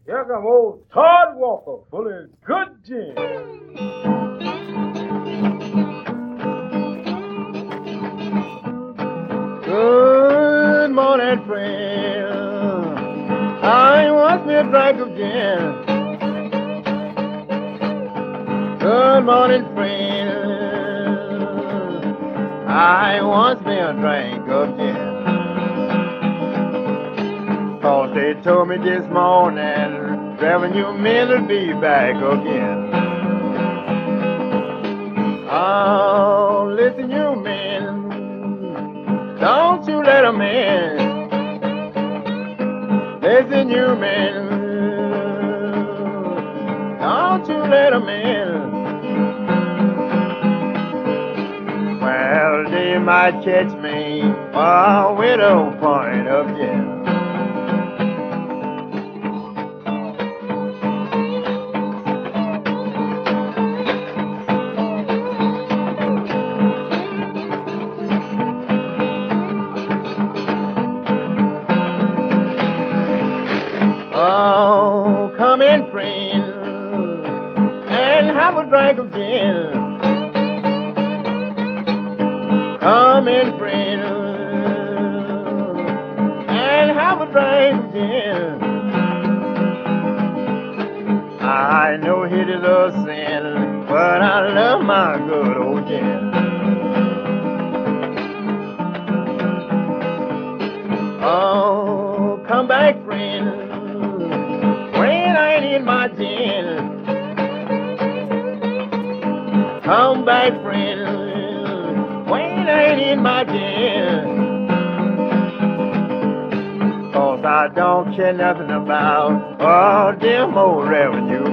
Here come old Todd Walker, full of good gin. Good morning, friend. I want me a drink of gin. Good morning, friend. I want me a drink of gin. 'Cause they told me this morning, Reverend, you men will be back again. Oh, listen, you men, don't you let 'em in. Listen, you men, don't you let 'em in. Well, they might catch me with a point of gin. Oh, come in, friend, and have a drink of gin. Come in, friend, and have a drink of gin. I know it is a sin, but I love my good old gin. Oh, come back, friend, when I need my gin. Come back, friend, when I need my gin. 'Cause I don't care nothing about all them old revenue